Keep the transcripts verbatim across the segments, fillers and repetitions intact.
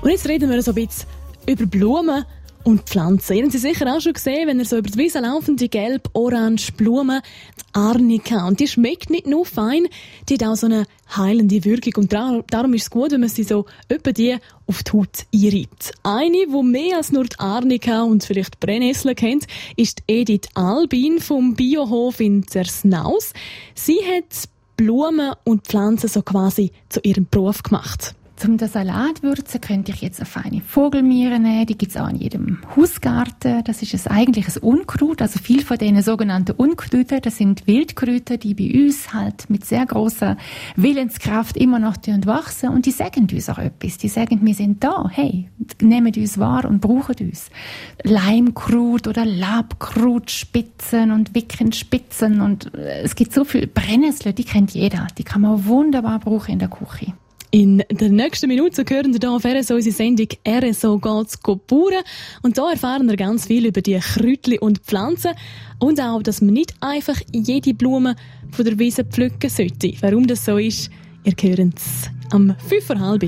Und jetzt reden wir so ein bisschen über Blumen und Pflanzen. Ihr habt sie sicher auch schon gesehen, wenn ihr so über die Wiese laufen, die gelb-orange Blume, die Arnika. Und die schmeckt nicht nur fein, die hat auch so eine heilende Wirkung. Und darum ist es gut, wenn man sie so etwa die auf die Haut einreibt. Eine, die mehr als nur die Arnika und vielleicht die Brennnessel kennt, ist Edith Albin vom Biohof in Zersnaus. Sie hat Blumen und Pflanzen so quasi zu ihrem Beruf gemacht. Zum den Salat würzen könnte ich jetzt eine feine Vogelmiere nehmen. Die gibt es auch in jedem Hausgarten. Das ist ein, eigentlich ein Unkraut. Also viel von diesen sogenannten Unkräutern, das sind Wildkräuter, die bei uns halt mit sehr grosser Willenskraft immer noch wachsen. Und die sagen uns auch etwas. Die sagen, wir sind da. Hey, nehmt uns wahr und brauchen uns. Leimkraut oder Labkrautspitzen und Wickenspitzen. Und es gibt so viele Brennnesseln, die kennt jeder. Die kann man wunderbar brauchen in der Küche. In der nächsten Minute hören wir hier auf R S O unsere Sendung «R S O geht's pure». Und da erfahren wir ganz viel über die Kräutchen und Pflanzen. Und auch, dass man nicht einfach jede Blume von der Wiese pflücken sollte. Warum das so ist, ihr hört es am fünf vor halb.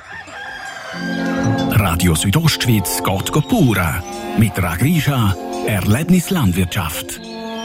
Radio Südostschweiz geht pure. Mit der Agrisha Erlebnislandwirtschaft.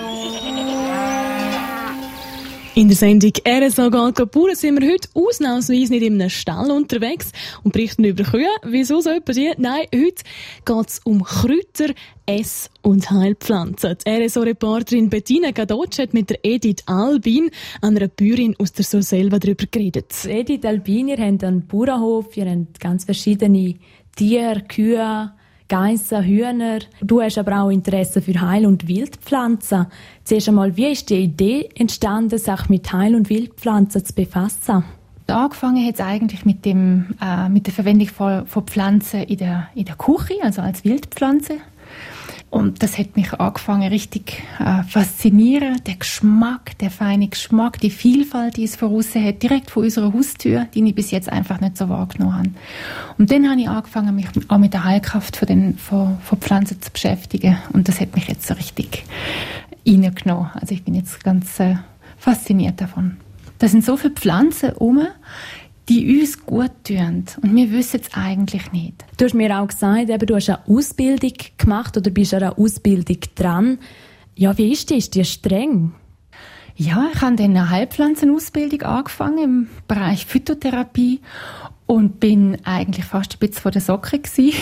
In der Sendung «R S O geht pure» sind wir heute ausnahmsweise nicht in einem Stall unterwegs und berichten über Kühe. Wieso so etwa die? Nein, heute geht es um Kräuter, Ess- und Heilpflanzen. Die R S O-Reporterin Bettina Gadotsch hat mit der Edith Albin, einer Bäuerin aus der Surselva, darüber geredet. Edith Albin, ihr habt einen Bauernhof, ihr habt ganz verschiedene Tiere, Kühe, Geissen, Hühner. Du hast aber auch Interesse für Heil- und Wildpflanzen. Zuerst einmal, wie ist die Idee entstanden, sich mit Heil- und Wildpflanzen zu befassen? Angefangen hat es eigentlich mit, dem, äh, mit der Verwendung von, von Pflanzen in der, in der Küche, also als Wildpflanze. Und das hat mich angefangen richtig äh, faszinieren. Der Geschmack, der feine Geschmack, die Vielfalt, die es voraus hat, direkt vor unserer Haustür, die ich bis jetzt einfach nicht so wahrgenommen habe. Und dann habe ich angefangen, mich auch mit der Heilkraft von, den, von, von Pflanzen zu beschäftigen. Und das hat mich jetzt so richtig reingenommen. Also ich bin jetzt ganz äh, fasziniert davon. Da sind so viele Pflanzen herum, die uns gut tun. Und wir wissen es eigentlich nicht. Du hast mir auch gesagt, eben, du hast eine Ausbildung gemacht oder bist an einer Ausbildung dran. Ja, wie ist die? Ist die streng? Ja, ich habe dann eine Heilpflanzenausbildung angefangen im Bereich Phytotherapie und bin eigentlich fast ein bisschen vor der Socke gewesen,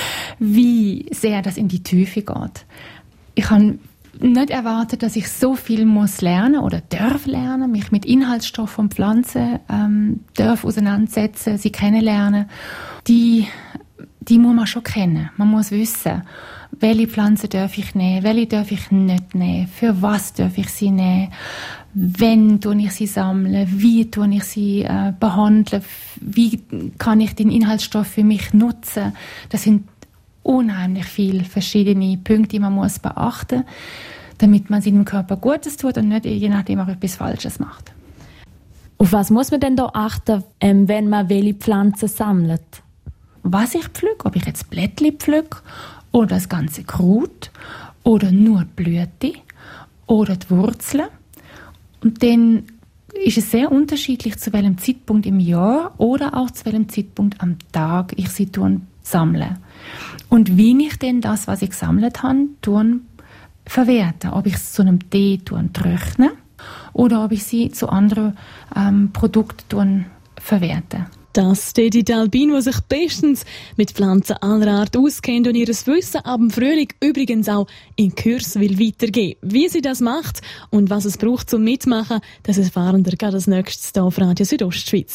wie sehr das in die Tiefe geht. Ich habe nicht erwartet, dass ich so viel muss lernen oder darf lernen, mich mit Inhaltsstoffen von Pflanzen ähm, darf auseinandersetzen, sie kennenlernen. Die, die muss man schon kennen. Man muss wissen, welche Pflanzen darf ich nehmen, welche darf ich nicht nehmen, für was darf ich sie nehmen, wann tue ich sie sammeln, wie tue ich sie äh, behandeln, wie kann ich den Inhaltsstoff für mich nutzen. Das sind unheimlich viele verschiedene Punkte, die man muss beachten, damit man seinem Körper Gutes tut und nicht je nachdem auch etwas Falsches macht. Auf was muss man denn da achten, ähm, wenn man welche Pflanzen sammelt? Was ich pflücke, ob ich jetzt Blättchen pflücke oder das ganze Kraut oder nur die Blüte oder die Wurzeln. Und dann ist es sehr unterschiedlich, zu welchem Zeitpunkt im Jahr oder auch zu welchem Zeitpunkt am Tag ich sie sammle. Und wie ich denn das, was ich gesammelt habe, tun, verwerten. Ob ich es zu einem Tee tun, trockne oder ob ich sie zu anderen ähm, Produkten tun, verwerte. Das ist Edith Albin, die sich bestens mit Pflanzen aller Art auskennt und ihr Wissen ab dem Frühling übrigens auch in Kurs will weitergeben. Wie sie das macht und was es braucht zum Mitmachen, das erfahren wir gerade als nächstes hier auf Radio Südostschweiz.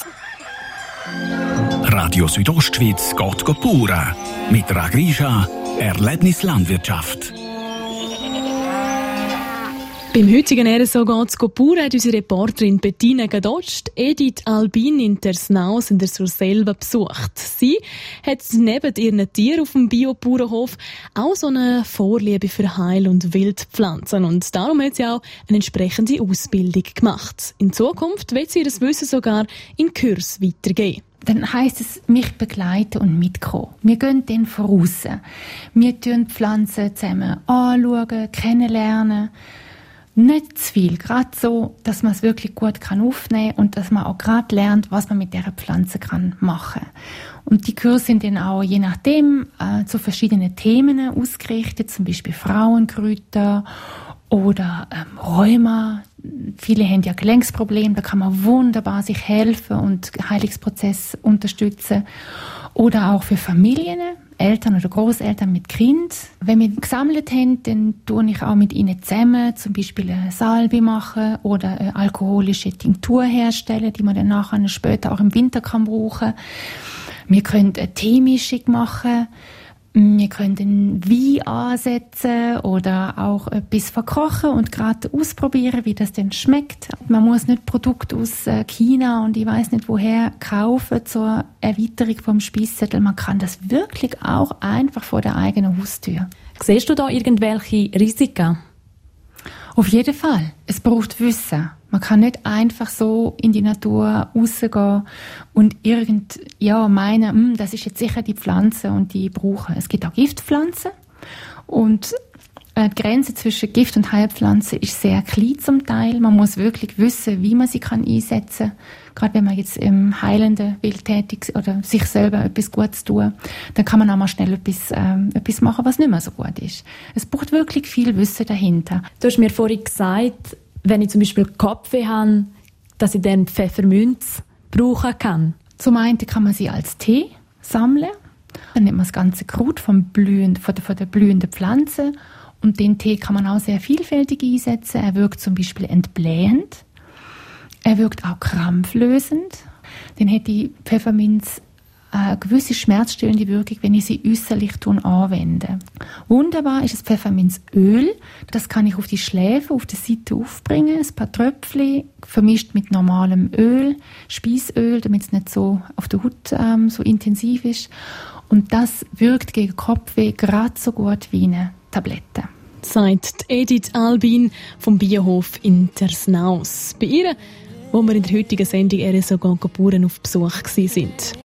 Radio Südostschweiz geht pure. Mit der Agrisha Erlebnislandwirtschaft. Beim heutigen R S O geht's pure hat unsere Reporterin Bettina Gadotsch Edith Albin in Zersnaus in der Surselva besucht. Sie hat neben ihren Tieren auf dem Bio-Bauernhof auch so eine Vorliebe für Heil- und Wildpflanzen. Und darum hat sie auch eine entsprechende Ausbildung gemacht. In Zukunft wird sie ihr Wissen sogar in Kurs weitergeben. Dann heisst es, mich begleiten und mitkommen. Wir gehen dann voraus. Wir tun die Pflanzen zusammen anschauen, kennenlernen. Nicht zu viel, gerade so, dass man es wirklich gut kann aufnehmen kann und dass man auch gerade lernt, was man mit dieser Pflanze kann machen kann. Und die Kurse sind dann auch je nachdem äh, zu verschiedenen Themen ausgerichtet, zum Beispiel Frauenkräuter oder ähm, Rheuma. Viele haben ja Gelenksprobleme, da kann man wunderbar sich helfen und Heilungsprozess unterstützen. Oder auch für Familien, Eltern oder Großeltern mit Kind. Wenn wir gesammelt haben, dann tue ich auch mit ihnen zusammen zum Beispiel eine Salbe machen oder eine alkoholische Tinktur herstellen, die man dann nachher später auch im Winter kann brauchen. Wir können eine Teemischung machen. Wir können Wein ansetzen oder auch etwas verkochen und gerade ausprobieren, wie das denn schmeckt. Man muss nicht Produkte aus China und ich weiß nicht woher kaufen zur Erweiterung vom Speiszettel. Man kann das wirklich auch einfach vor der eigenen Haustür. Siehst du da irgendwelche Risiken? Auf jeden Fall. Es braucht Wissen. Man kann nicht einfach so in die Natur rausgehen und irgend, ja, meinen, das ist jetzt sicher die Pflanze und die brauchen. Es gibt auch Giftpflanzen und die Grenze zwischen Gift- und Heilpflanze ist sehr klein zum Teil. Man muss wirklich wissen, wie man sie kann einsetzen kann. Gerade wenn man jetzt im Heilenden will tätig oder sich selber etwas Gutes tun, dann kann man auch mal schnell etwas, ähm, etwas machen, was nicht mehr so gut ist. Es braucht wirklich viel Wissen dahinter. Du hast mir vorhin gesagt, wenn ich zum Beispiel Kopfweh habe, dass ich dann Pfefferminz brauchen kann. Zum einen kann man sie als Tee sammeln. Dann nimmt man das ganze Kraut vom Blühen, von, der, von der blühenden Pflanze. Und den Tee kann man auch sehr vielfältig einsetzen. Er wirkt zum Beispiel entblähend. Er wirkt auch krampflösend. Dann hat die Pfefferminz eine gewisse schmerzstillende Wirkung, wenn ich sie äußerlich anwende. Wunderbar ist das Pfefferminzöl. Das kann ich auf die Schläfe, auf der Seite aufbringen. Ein paar Tröpfchen vermischt mit normalem Öl, Speisöl, damit es nicht so auf der Haut ähm, so intensiv ist. Und das wirkt gegen Kopfweh gerade so gut wie eine Tablette. Sagt Edith Albin vom Biohof Intersnaus. Bei ihr, wo wir in der heutigen Sendung R S O Gott Geburen auf Besuch waren.